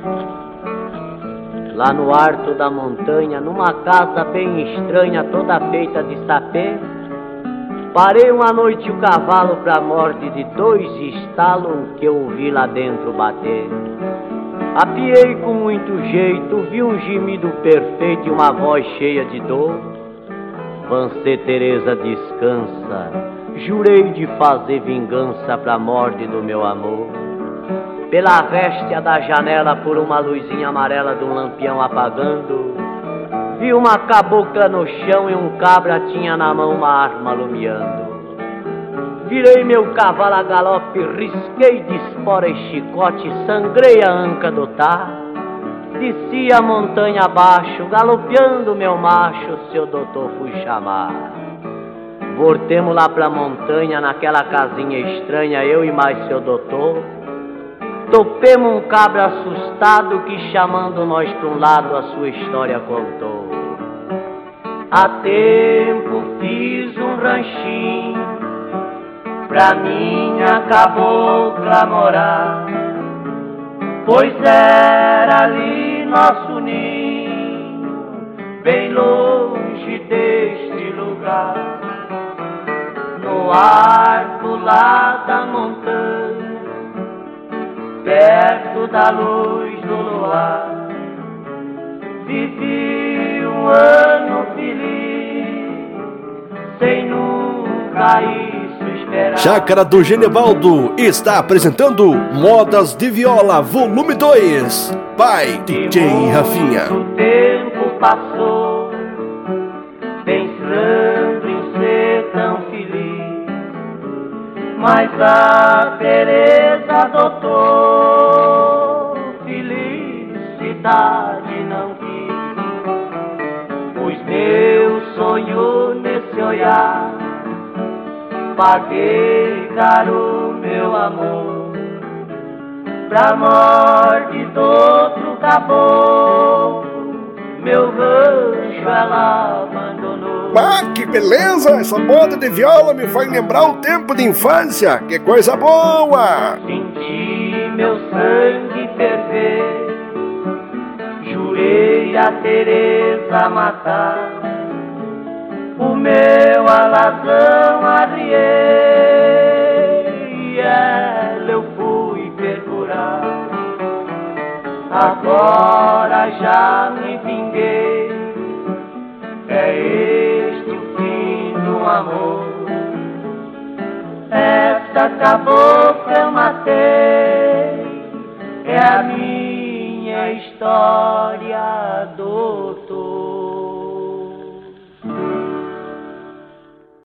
Lá no alto da montanha, numa casa bem estranha, toda feita de sapê, parei uma noite o cavalo pra morte de dois estalos que eu ouvi lá dentro bater. Apiei com muito jeito, vi um gemido perfeito e uma voz cheia de dor. Vancê Teresa, descansa, jurei de fazer vingança pra morte do meu amor. Pela réstia da janela, por uma luzinha amarela de um lampião apagando, vi uma cabocla no chão e um cabra tinha na mão uma arma alumiando. Virei meu cavalo a galope, risquei de espora e chicote, sangrei a anca do tá, desci a montanha abaixo, galopeando meu macho, seu doutor fui chamar. Voltemos lá pra montanha, naquela casinha estranha, eu e mais seu doutor. Topemos um cabra assustado que, chamando nós pra um lado, a sua história contou. Há tempo fiz um ranchinho pra minha cabocla morar, pois era ali nosso ninho, bem longe deste lugar, no arco lá da montanha, perto da luz do luar. Vivi um ano feliz, sem nunca isso esperar. Chácara do Genevaldo está apresentando Modas de Viola, volume 2. Pai DJ Rafinha. Muito tempo passou, pensando em ser tão feliz, mas a Teresa adotou, felicidade não quis. Pus meu sonho nesse olhar, paguei caro meu amor, pra morte do outro caboclo, meu rancho ela abandonou. Ah, que beleza! Essa moda de viola me faz lembrar o tempo de infância. Que coisa boa! Senti meu sangue ferver, jurei a Teresa matar, o meu alazão arriei e ela eu fui perdurar. Agora já me vinguei, é este o fim do amor. Essa cabocla eu matei, é a minha história, doutor.